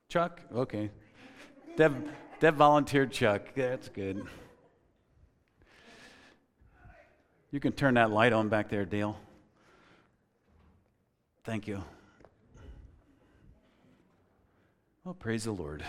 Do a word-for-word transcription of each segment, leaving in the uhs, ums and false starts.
Chuck? Okay. Deb, Deb volunteered Chuck. That's good. You can turn that light on back there, Dale. Thank you. Well, praise the Lord.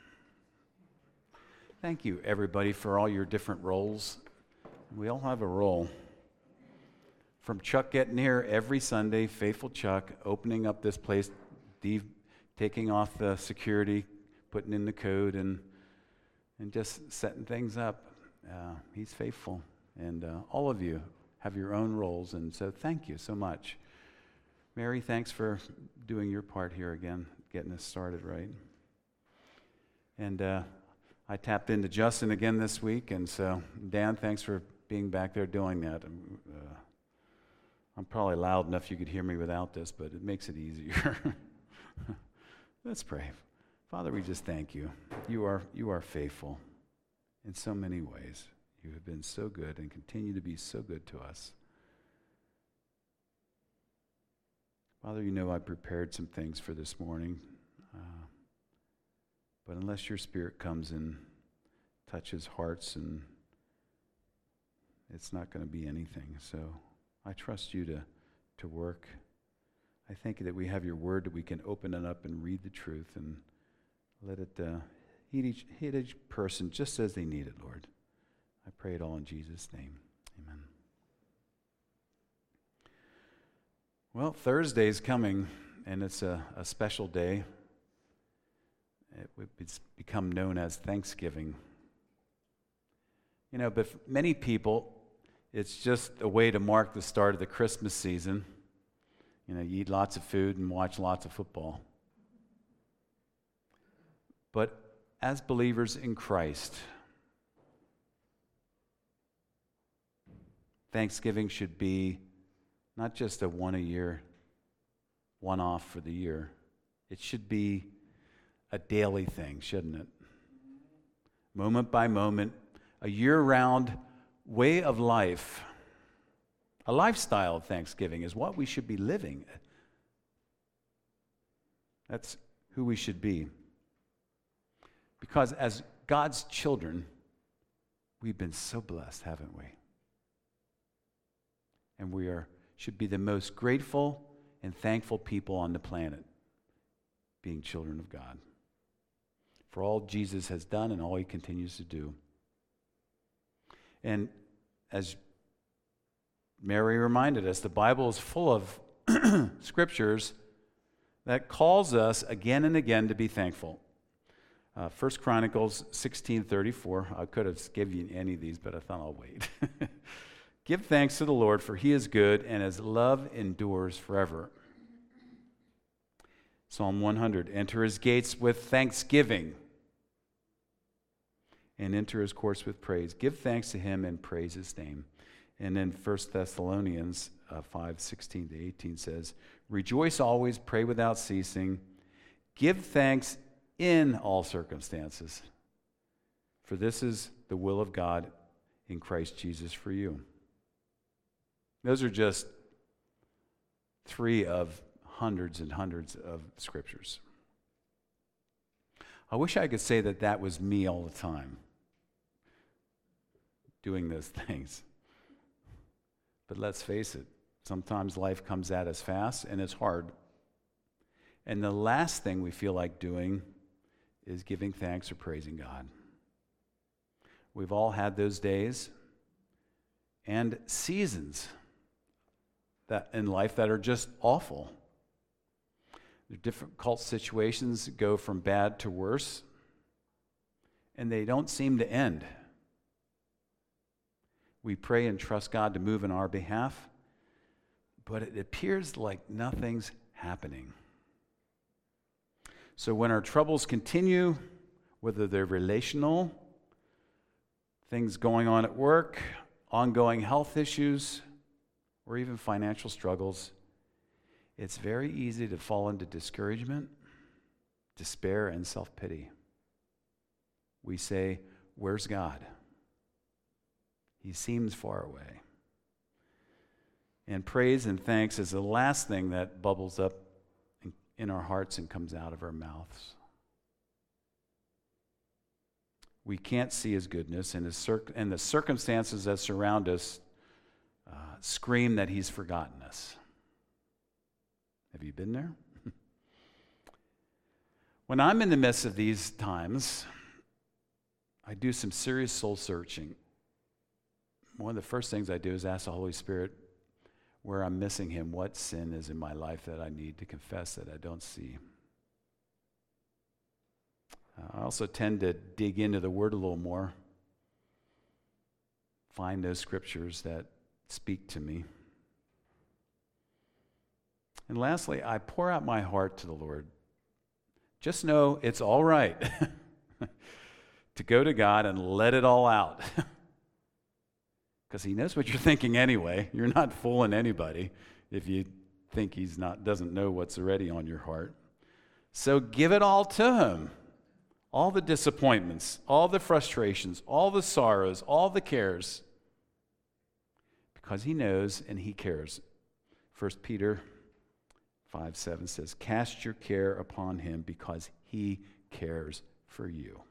Thank you, everybody, for all your different roles. We all have a role. From Chuck getting here every Sunday, faithful Chuck, opening up this place, Dave taking off the security, putting in the code, and and just setting things up. Uh, he's faithful. And uh, all of you have your own roles, and so thank you so much. Mary, thanks for doing your part here again, getting us started right. And uh, I tapped into Justin again this week, and so Dan, thanks for being back there doing that. I'm, uh, I'm probably loud enough you could hear me without this, but it makes it easier. Let's pray. Father, we just thank you. You are you are faithful in so many ways. You have been so good and continue to be so good to us. Father, you know I prepared some things for this morning, uh, but unless your Spirit comes and touches hearts, and it's not going to be anything. So I trust you to, to work. I thank you that we have your word, that we can open it up and read the truth and let it uh, hit, each, hit each person just as they need it, Lord. I pray it all in Jesus' name. Amen. Well, Thursday's coming, and it's a, a special day. It, it's become known as Thanksgiving. You know, but for many people, it's just a way to mark the start of the Christmas season. You know, you eat lots of food and watch lots of football. But as believers in Christ, Thanksgiving should be not just a one a year, one off for the year. It should be a daily thing, shouldn't it? Moment by moment, a year-round way of life. A lifestyle of Thanksgiving is what we should be living. That's who we should be. Because as God's children, we've been so blessed, haven't we? And we are should be the most grateful and thankful people on the planet, being children of God, for all Jesus has done and all he continues to do. And as Mary reminded us, the Bible is full of scriptures that calls us again and again to be thankful. Uh, First Chronicles sixteen thirty-four. I could have given you any of these, but I thought I'll wait. Give thanks to the Lord, for he is good, and his love endures forever. Psalm one hundred. Enter his gates with thanksgiving, and enter his courts with praise. Give thanks to him and praise his name. And then First Thessalonians uh, five sixteen to eighteen says, rejoice always, pray without ceasing, give thanks in all circumstances, for this is the will of God in Christ Jesus for you. Those are just three of hundreds and hundreds of scriptures. I wish I could say that that was me all the time, doing those things. But let's face it, sometimes life comes at us fast and it's hard. And the last thing we feel like doing is giving thanks or praising God. We've all had those days and seasons that in life that are just awful. The difficult situations go from bad to worse, and they don't seem to end. We pray and trust God to move in our behalf, but it appears like nothing's happening. So when our troubles continue, whether they're relational, things going on at work, ongoing health issues, or even financial struggles, it's very easy to fall into discouragement, despair, and self-pity. We say, where's God? He seems far away. And praise and thanks is the last thing that bubbles up in, in our hearts and comes out of our mouths. we can't see his goodness, and, his circ- and the circumstances that surround us uh, scream that he's forgotten us. Have you been there? When I'm in the midst of these times, I do some serious soul searching. One of the first things I do is ask the Holy Spirit where I'm missing him, what sin is in my life that I need to confess that I don't see. Uh, I also tend to dig into the Word a little more, find those scriptures that speak to me. And lastly, I pour out my heart to the Lord. Just know it's all right to go to God and let it all out. Because he knows what you're thinking anyway. You're not fooling anybody if you think he's not doesn't know what's already on your heart. So give it all to him. All the disappointments, all the frustrations, all the sorrows, all the cares. Because he knows and he cares. First Peter five seven says, cast your care upon him because he cares for you.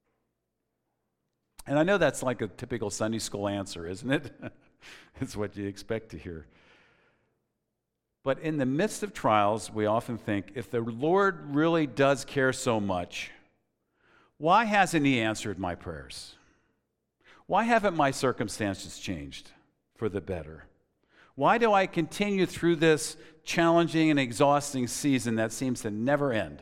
And I know that's like a typical Sunday school answer, isn't it? It's what you expect to hear. But in the midst of trials, we often think, if the Lord really does care so much, why hasn't he answered my prayers? Why haven't my circumstances changed for the better? Why do I continue through this challenging and exhausting season that seems to never end?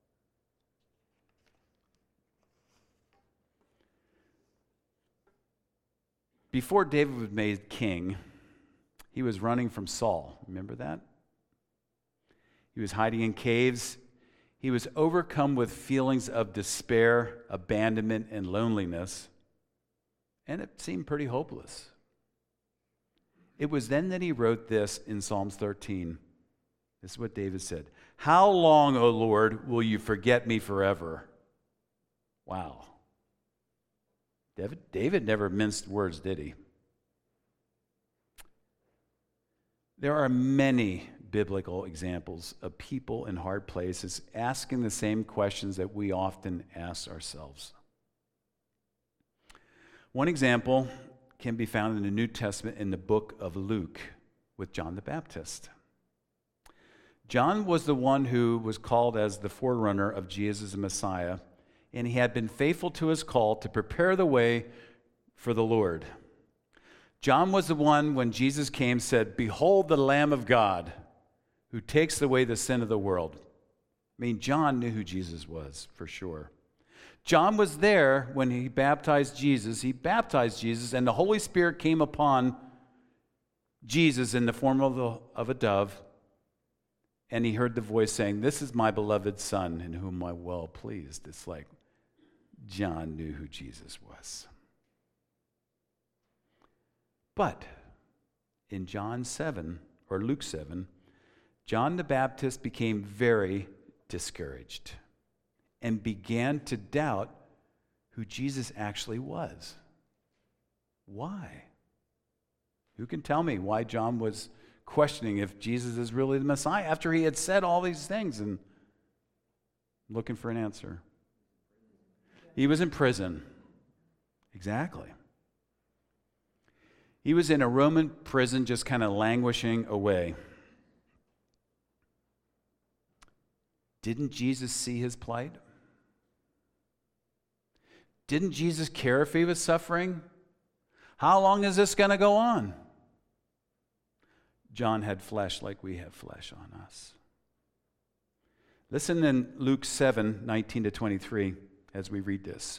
Before David was made king, he was running from Saul. Remember that? He was hiding in caves. He was overcome with feelings of despair, abandonment, and loneliness. And it seemed pretty hopeless. It was then that he wrote this in Psalms thirteen. This is what David said. How long, O Lord, will you forget me forever? Wow. David, David never minced words, did he? There are many biblical examples of people in hard places asking the same questions that we often ask ourselves. One example can be found in the New Testament in the book of Luke with John the Baptist. John was the one who was called as the forerunner of Jesus the Messiah, and he had been faithful to his call to prepare the way for the Lord. John was the one, when Jesus came, said, "Behold the Lamb of God who takes away the sin of the world." I mean, John knew who Jesus was, for sure. John was there when he baptized Jesus. He baptized Jesus, and the Holy Spirit came upon Jesus in the form of, the, of a dove, and he heard the voice saying, "This is my beloved Son, in whom I'm well pleased." It's like John knew who Jesus was. But in John seven, or Luke seven, John the Baptist became very discouraged and began to doubt who Jesus actually was. Why? Who can tell me why John was questioning if Jesus is really the Messiah after he had said all these things and looking for an answer? He was in prison. Exactly. He was in a Roman prison just kind of languishing away. Didn't Jesus see his plight? Didn't Jesus care if he was suffering? How long is this going to go on? John had flesh like we have flesh on us. Listen in Luke seven, nineteen to twenty-three as we read this.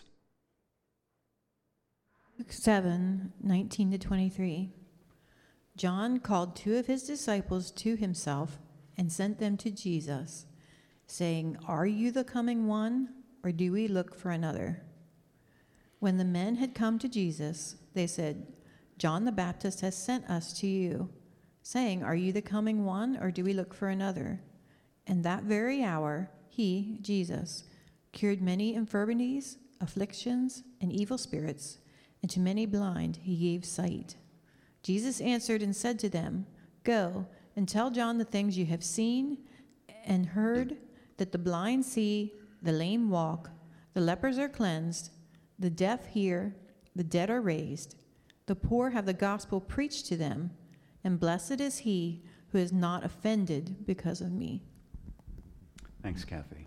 Luke seven, nineteen to twenty-three. John called two of his disciples to himself and sent them to Jesus, saying, "Are you the coming one, or do we look for another?" When the men had come to Jesus, they said, "John the Baptist has sent us to you, saying, 'Are you the coming one, or do we look for another?' And that very hour, he, Jesus, cured many infirmities, afflictions, and evil spirits, and to many blind he gave sight. Jesus answered and said to them, 'Go and tell John the things you have seen and heard, that the blind see, the lame walk, the lepers are cleansed, The deaf hear, the dead are raised, the poor have the gospel preached to them, and blessed is he who is not offended because of me. Thanks, Kathy.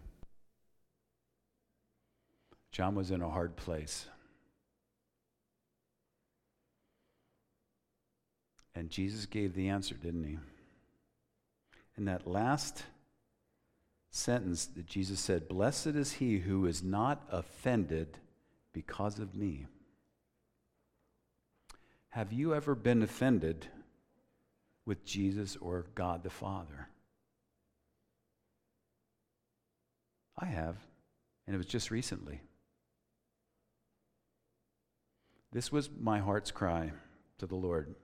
John was in a hard place. And Jesus gave the answer, didn't he? In that last sentence that Jesus said, blessed is he who is not offended because of me. Have you ever been offended with Jesus or God the Father? I have, and it was just recently. This was my heart's cry to the Lord.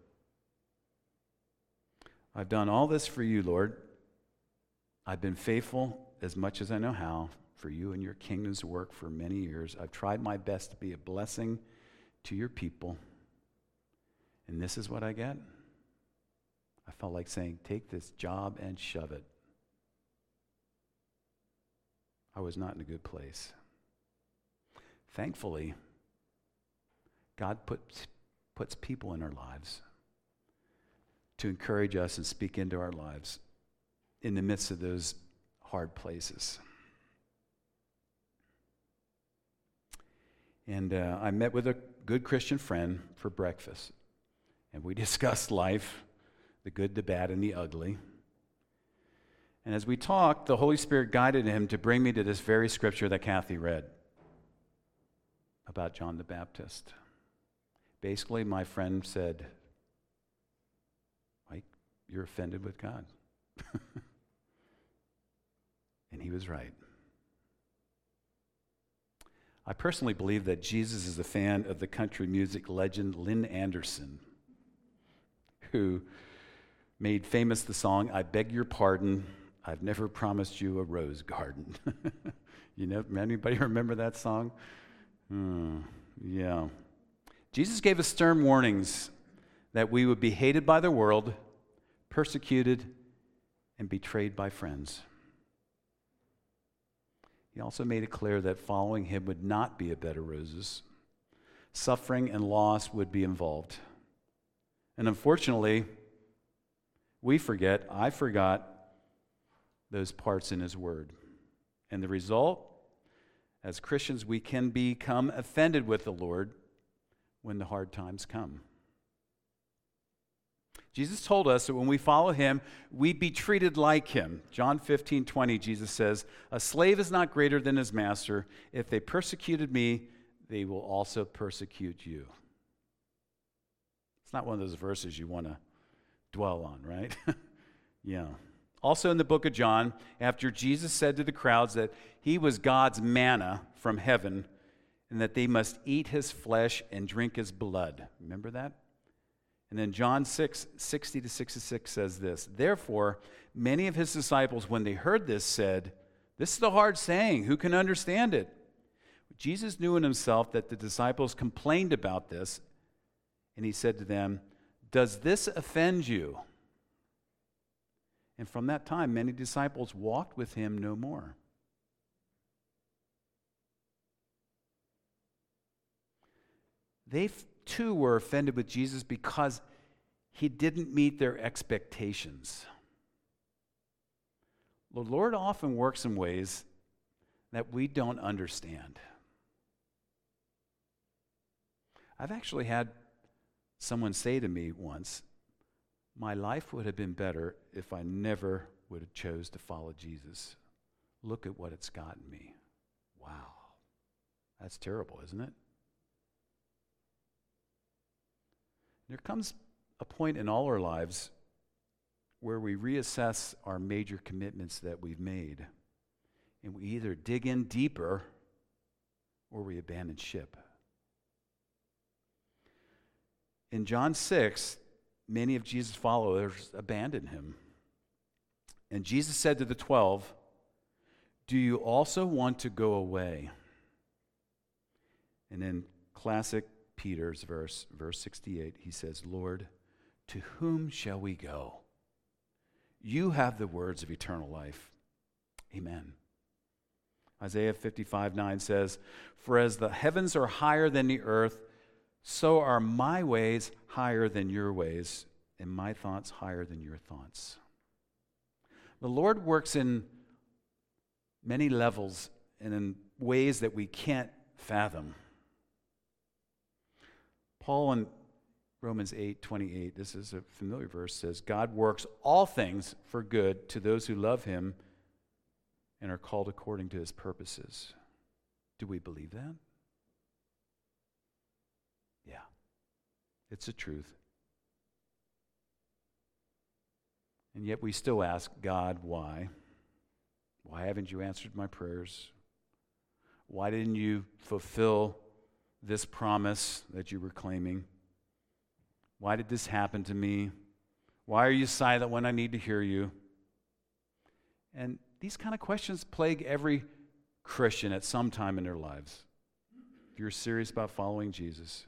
I've done all this for you, Lord. I've been faithful as much as I know how for you and your kingdom's work for many years. I've tried my best to be a blessing to your people. And this is what I get? I felt like saying, take this job and shove it. I was not in a good place. Thankfully, God puts, puts people in our lives to encourage us and speak into our lives in the midst of those hard places. And uh, I met with a good Christian friend for breakfast, and we discussed life, the good, the bad, and the ugly. And as we talked, the Holy Spirit guided him to bring me to this very scripture that Kathy read about John the Baptist. Basically, my friend said, Mike, you're offended with God. And he was right. I personally believe that Jesus is a fan of the country music legend Lynn Anderson, who made famous the song, I Beg Your Pardon, I've Never Promised You a Rose Garden. You know, anybody remember that song? Hmm, yeah. Jesus gave us stern warnings that we would be hated by the world, persecuted, and betrayed by friends. He also made it clear that following him would not be a bed of roses. Suffering and loss would be involved. And unfortunately, we forget, I forgot those parts in his word. And the result, as Christians, we can become offended with the Lord when the hard times come. Jesus told us that when we follow him, we be treated like him. John fifteen twenty, Jesus says, a slave is not greater than his master. If they persecuted me, they will also persecute you. It's not one of those verses you want to dwell on, right? Yeah. Also in the book of John, after Jesus said to the crowds that he was God's manna from heaven and that they must eat his flesh and drink his blood. Remember that? And then John six, sixty to sixty-six says this, therefore, many of his disciples, when they heard this, said, this is a hard saying, who can understand it? Jesus knew in himself that the disciples complained about this, and he said to them, does this offend you? And from that time, many disciples walked with him no more. They too were offended with Jesus because he didn't meet their expectations. The Lord often works in ways that we don't understand. I've actually had someone say to me once, my life would have been better if I never would have chose to follow Jesus. Look at what it's gotten me. Wow. That's terrible, isn't it? There comes a point in all our lives where we reassess our major commitments that we've made, and we either dig in deeper or we abandon ship. In John six, many of Jesus' followers abandoned him. And Jesus said to the twelve, do you also want to go away? And in classic Peter's verse, verse sixty-eight, he says, Lord, to whom shall we go? You have the words of eternal life. Amen. Isaiah fifty-five nine says, "For as the heavens are higher than the earth, so are my ways higher than your ways, and my thoughts higher than your thoughts." The Lord works in many levels and in ways that we can't fathom. Paul in Romans eight twenty-eight, this is a familiar verse, says, "God works all things for good to those who love him and are called according to his purposes." Do we believe that? Yeah, it's the truth. And yet we still ask God, why? Why haven't you answered my prayers? Why didn't you fulfill this promise that you were claiming? Why did this happen to me? Why are you silent when I need to hear you? And these kind of questions plague every Christian at some time in their lives. If you're serious about following Jesus.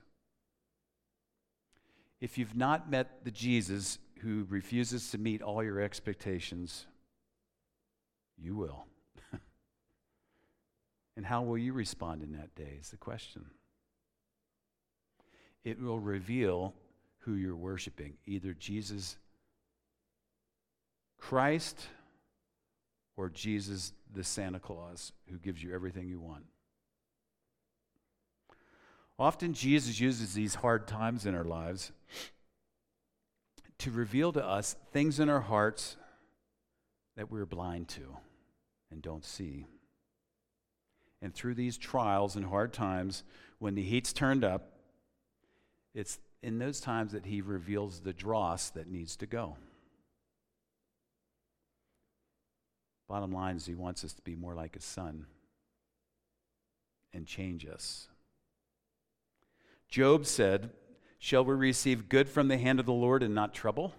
If you've not met the Jesus who refuses to meet all your expectations, you will. And how will you respond in that day is the question. It will reveal who you're worshiping, either Jesus Christ or Jesus the Santa Claus who gives you everything you want. Often Jesus uses these hard times in our lives to reveal to us things in our hearts that we're blind to and don't see. And through these trials and hard times, when the heat's turned up, it's in those times that he reveals the dross that needs to go. Bottom line is he wants us to be more like his son and change us. Job said, "Shall we receive good from the hand of the Lord and not trouble?"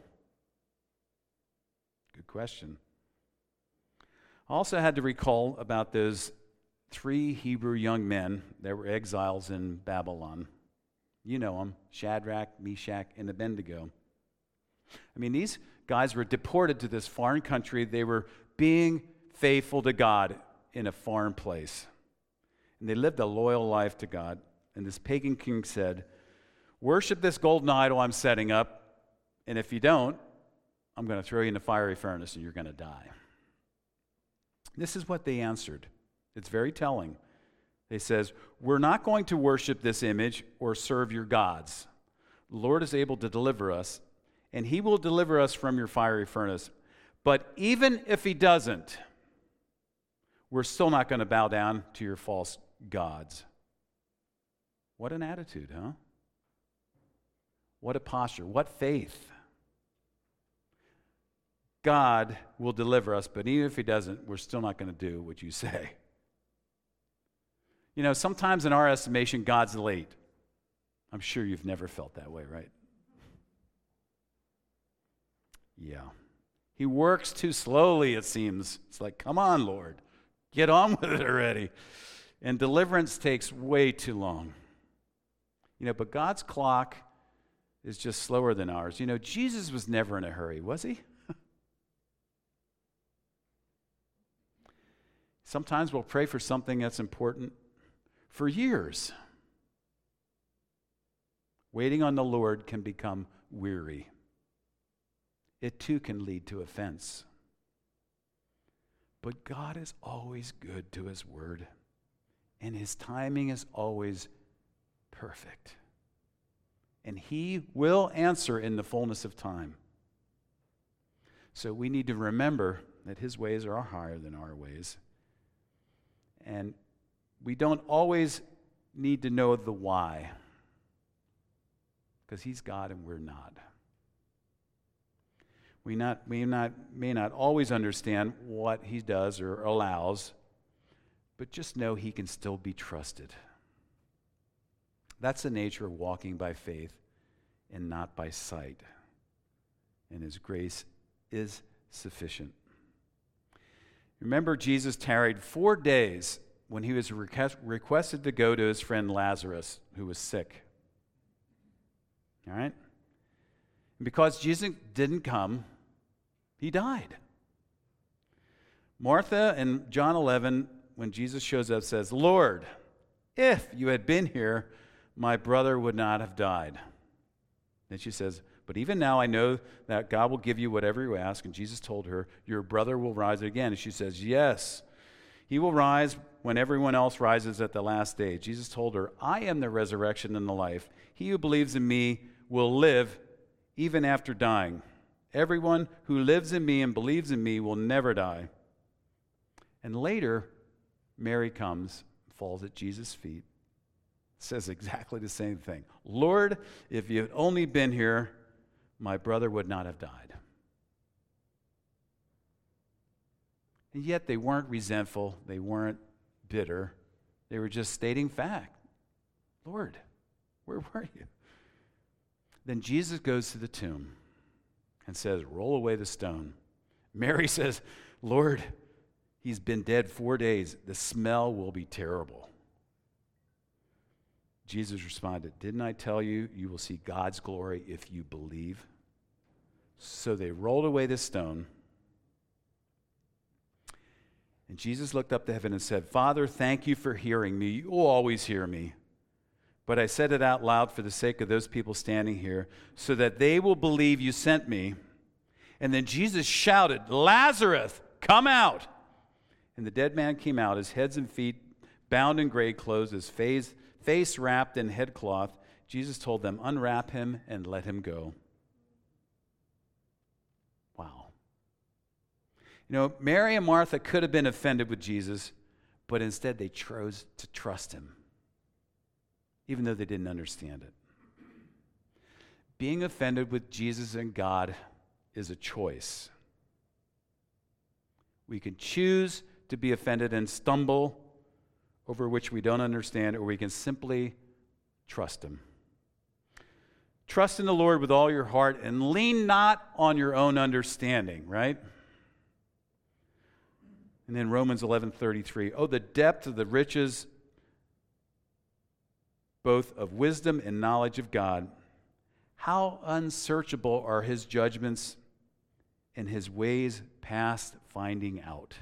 Good question. I also had to recall about those three Hebrew young men that were exiles in Babylon. You know them, Shadrach, Meshach, and Abednego. I mean, these guys were deported to this foreign country. They were being faithful to God in a foreign place. And they lived a loyal life to God. And this pagan king said, "Worship this golden idol I'm setting up, and if you don't, I'm going to throw you in the fiery furnace and you're going to die." This is what they answered. It's very telling. They says, "We're not going to worship this image or serve your gods. The Lord is able to deliver us, and he will deliver us from your fiery furnace. But even if he doesn't, we're still not going to bow down to your false gods." What an attitude, huh? What a posture. What faith. God will deliver us, but even if he doesn't, we're still not going to do what you say. You know, sometimes in our estimation, God's late. I'm sure you've never felt that way, right? Yeah. He works too slowly, it seems. It's like, come on, Lord. Get on with it already. And deliverance takes way too long. You know, but God's clock is just slower than ours. You know, Jesus was never in a hurry, was he? Sometimes we'll pray for something that's important for years. Waiting on the Lord can become weary. It too can lead to offense. But God is always good to his word, and his timing is always perfect. And he will answer in the fullness of time. So we need to remember that his ways are higher than our ways. And we don't always need to know the why, because he's God and we're not. We not, we not, may not always understand what he does or allows, but just know he can still be trusted. That's the nature of walking by faith and not by sight. And his grace is sufficient. Remember, Jesus tarried four days when he was request, requested to go to his friend Lazarus, who was sick. All right? And because Jesus didn't come, he died. Martha in John eleven when Jesus shows up, says, Lord, if you had been here, my brother would not have died. Then she says, but even now I know that God will give you whatever you ask. And Jesus told her, your brother will rise again. And she says, yes, he will rise when everyone else rises at the last day. Jesus told her, I am the resurrection and the life. He who believes in me will live even after dying. Everyone who lives in me and believes in me will never die. And later, Mary comes, falls at Jesus' feet, says exactly the same thing. Lord, if you had only been here, my brother would not have died. And yet they weren't resentful. They weren't bitter. They were just stating fact. Lord, where were you? Then Jesus goes to the tomb and says, roll away the stone. Mary says, Lord, he's been dead four days. The smell will be terrible. Jesus responded, didn't I tell you, you will see God's glory if you believe? So they rolled away the stone. And Jesus looked up to heaven and said, Father, thank you for hearing me. You will always hear me. But I said it out loud for the sake of those people standing here, so that they will believe you sent me. And then Jesus shouted, Lazarus, come out! And the dead man came out, his heads and feet bound in gray clothes, his face, face wrapped in headcloth. Jesus told them, unwrap him and let him go. Wow. You know, Mary and Martha could have been offended with Jesus, but instead they chose to trust him, even though they didn't understand it. Being offended with Jesus and God is a choice. We can choose to be offended and stumble over which we don't understand, or we can simply trust him. Trust in the Lord with all your heart and lean not on your own understanding, right? And then Romans eleven thirty-three, oh, the depth of the riches both of wisdom and knowledge of God. How unsearchable are his judgments and his ways past finding out.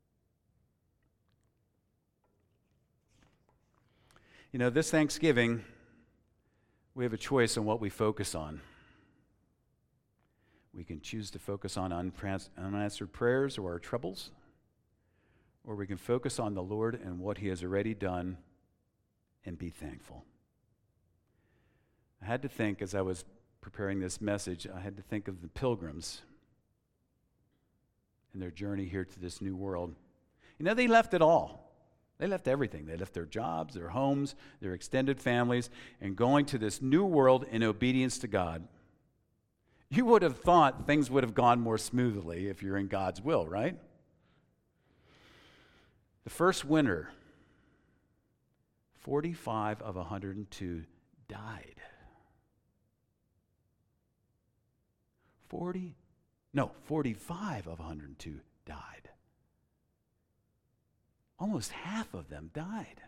You know, this Thanksgiving, we have a choice on what we focus on. We can choose to focus on unanswered prayers or our troubles, or we can focus on the Lord and what he has already done and be thankful. I had to think, as I was preparing this message, I had to think of the pilgrims and their journey here to this new world. You know, they left it all. They left everything. They left their jobs, their homes, their extended families, and going to this new world in obedience to God. You would have thought things would have gone more smoothly if you're in God's will, right? The first winter, forty-five of one hundred two died. forty, no, forty-five of one hundred two died. Almost half of them died.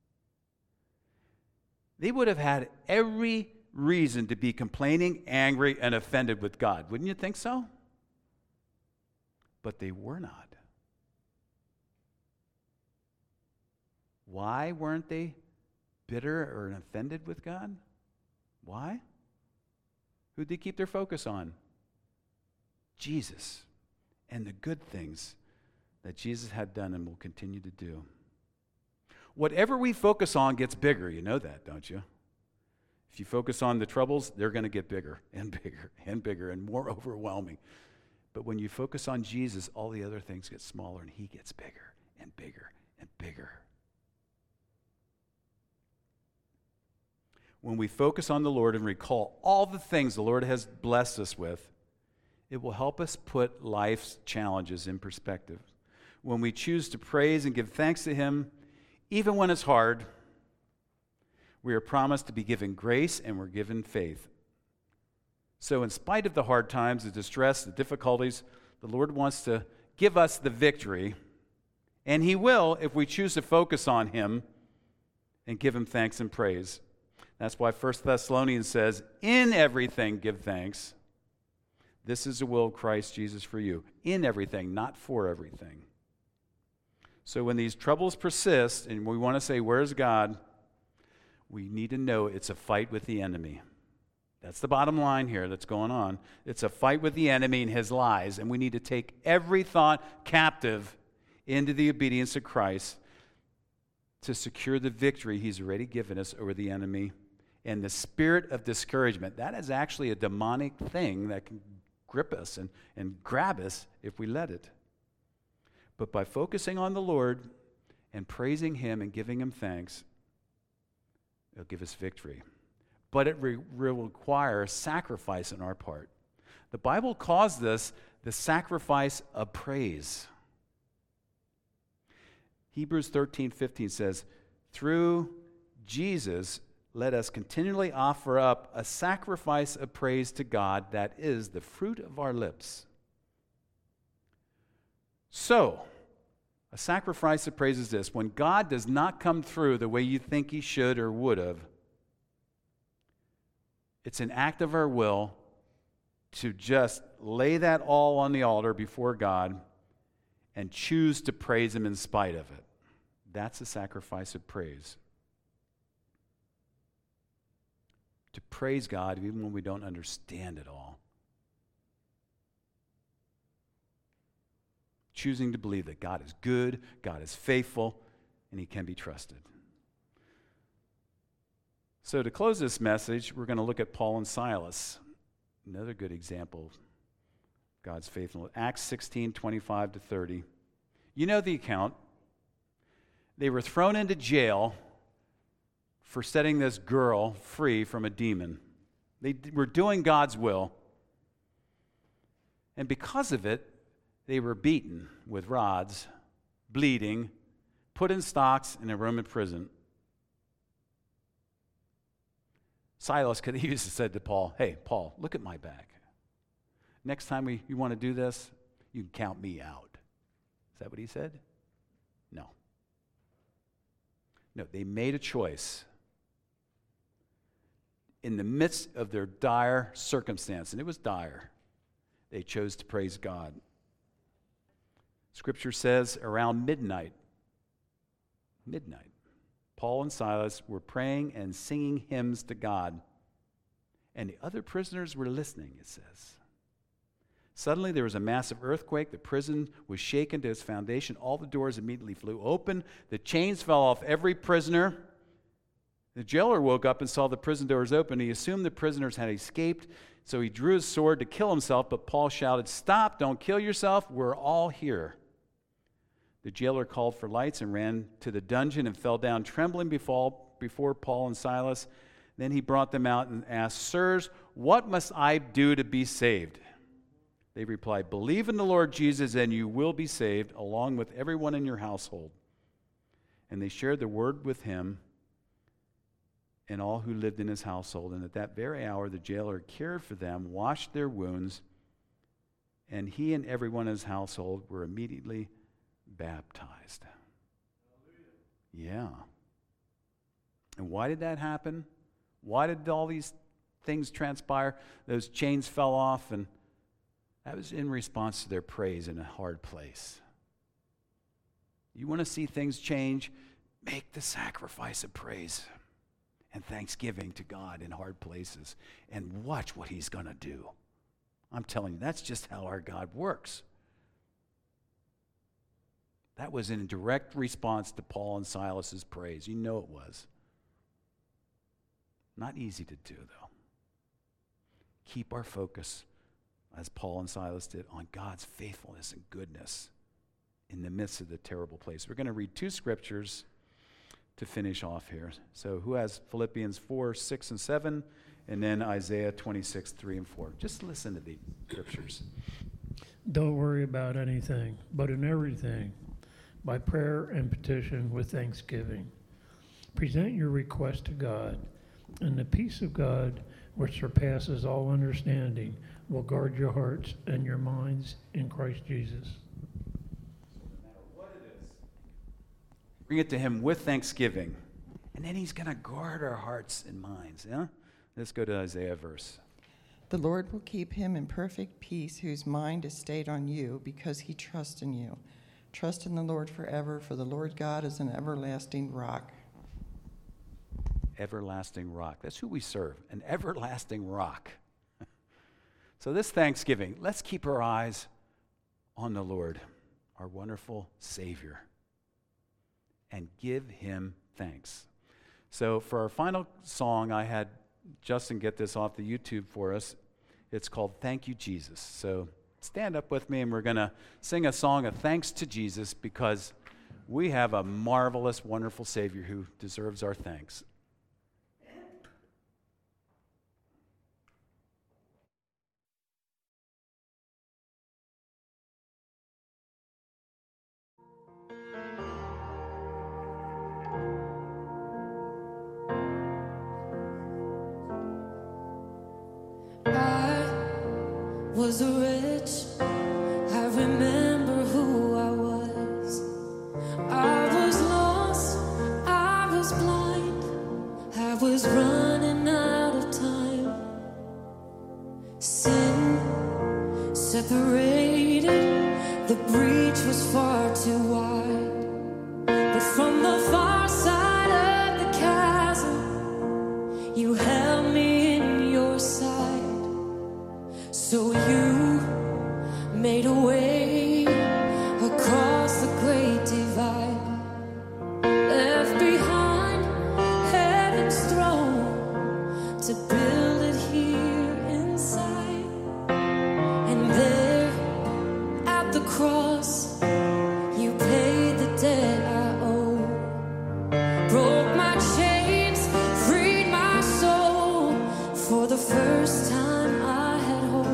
They would have had every reason to be complaining, angry, and offended with God. Wouldn't you think so? But they were not. Why weren't they bitter or offended with God? Why? Who did they keep their focus on? Jesus and the good things that Jesus had done and will continue to do. Whatever we focus on gets bigger. You know that, don't you? If you focus on the troubles, they're going to get bigger and bigger and bigger and more overwhelming. But when you focus on Jesus, all the other things get smaller and he gets bigger and bigger and bigger. When we focus on the Lord and recall all the things the Lord has blessed us with, it will help us put life's challenges in perspective. When we choose to praise and give thanks to him, even when it's hard, we are promised to be given grace and we're given faith. So in spite of the hard times, the distress, the difficulties, the Lord wants to give us the victory, and he will if we choose to focus on him and give him thanks and praise. That's why First Thessalonians says, in everything give thanks. This is the will of Christ Jesus for you. In everything, not for everything. So when these troubles persist and we want to say, where's God? We need to know it's a fight with the enemy. That's the bottom line here that's going on. It's a fight with the enemy and his lies, and we need to take every thought captive into the obedience of Christ to secure the victory he's already given us over the enemy. And the spirit of discouragement, that is actually a demonic thing that can grip us and, and grab us if we let it. But by focusing on the Lord and praising him and giving him thanks, it'll give us victory. But it re- will require sacrifice on our part. The Bible calls this the sacrifice of praise. Hebrews thirteen fifteen says, through Jesus, let us continually offer up a sacrifice of praise to God that is the fruit of our lips. So, a sacrifice of praise is this. When God does not come through the way you think he should or would have, it's an act of our will to just lay that all on the altar before God and choose to praise him in spite of it. That's a sacrifice of praise. To praise God even when we don't understand it all. Choosing to believe that God is good, God is faithful, and he can be trusted. So to close this message, we're going to look at Paul and Silas. Another good example of God's faithfulness. Acts sixteen, twenty-five to thirty. You know the account. They were thrown into jail for setting this girl free from a demon. They were doing God's will. And because of it, they were beaten with rods, bleeding, put in stocks in a Roman prison. Silas could have easily said to Paul, hey, Paul, look at my back. Next time we, you want to do this, you can count me out. Is that what he said? No. No, they made a choice in the midst of their dire circumstance, and it was dire. They chose to praise God. Scripture says around midnight, midnight, Paul and Silas were praying and singing hymns to God, and the other prisoners were listening, it says. Suddenly there was a massive earthquake. The prison was shaken to its foundation. All the doors immediately flew open. The chains fell off every prisoner. The jailer woke up and saw the prison doors open. He assumed the prisoners had escaped, so he drew his sword to kill himself, but Paul shouted, "Stop, don't kill yourself, we're all here." The jailer called for lights and ran to the dungeon and fell down trembling before, before Paul and Silas. Then he brought them out and asked, "Sirs, what must I do to be saved?" They replied, "Believe in the Lord Jesus and you will be saved, along with everyone in your household." And they shared the word with him and all who lived in his household. And at that very hour, the jailer cared for them, washed their wounds, and he and everyone in his household were immediately baptized. Yeah. And why did that happen? Why did all these things transpire? Those chains fell off, and that was in response to their praise in a hard place. You want to see things change? Make the sacrifice of praise and thanksgiving to God in hard places, and watch what he's going to do. I'm telling you, that's just how our God works. That was in direct response to Paul and Silas's praise. You know it was. Not easy to do, though. Keep our focus, as Paul and Silas did, on God's faithfulness and goodness in the midst of the terrible place. We're going to read two scriptures to finish off here. So who has Philippians four, six, and seven, and then Isaiah twenty-six, three, and four. Just listen to the scriptures. Don't worry about anything, but in everything, by prayer and petition with thanksgiving, present your request to God, and the peace of God, which surpasses all understanding, will guard your hearts and your minds in Christ Jesus. Bring it to him with thanksgiving. And then he's going to guard our hearts and minds. Yeah? Let's go to Isaiah verse. The Lord will keep him in perfect peace whose mind is stayed on you because he trusts in you. Trust in the Lord forever, for the Lord God is an everlasting rock. Everlasting rock. That's who we serve, an everlasting rock. So this Thanksgiving, let's keep our eyes on the Lord, our wonderful Savior, and give him thanks. So for our final song, I had Justin get this off the YouTube for us. It's called Thank You, Jesus. So stand up with me, and we're going to sing a song of thanks to Jesus, because we have a marvelous, wonderful Savior who deserves our thanks. Was rich, I remember who I was. I was lost, I was blind, I was running out of time. Sin separated, the breach was far too wide. But from the far side of the chasm, you held me in your sight. So you made a way across the great divide, left behind heaven's throne to build it here inside. And there at the cross, you paid the debt I owe, broke my chains, freed my soul. For the first time I had hope.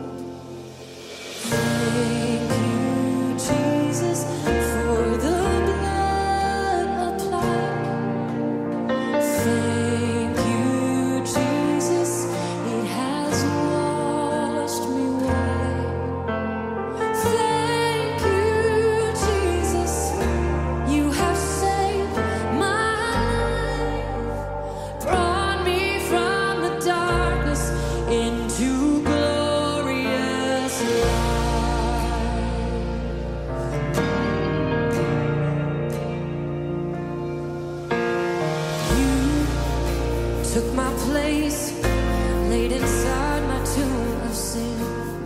Thank you, Jesus, for the blood applied. Thank you, Jesus, it has washed me white. Thank you, Jesus, you have saved my life, brought me from the darkness into glorious light. You took my place, laid inside my tomb of sin.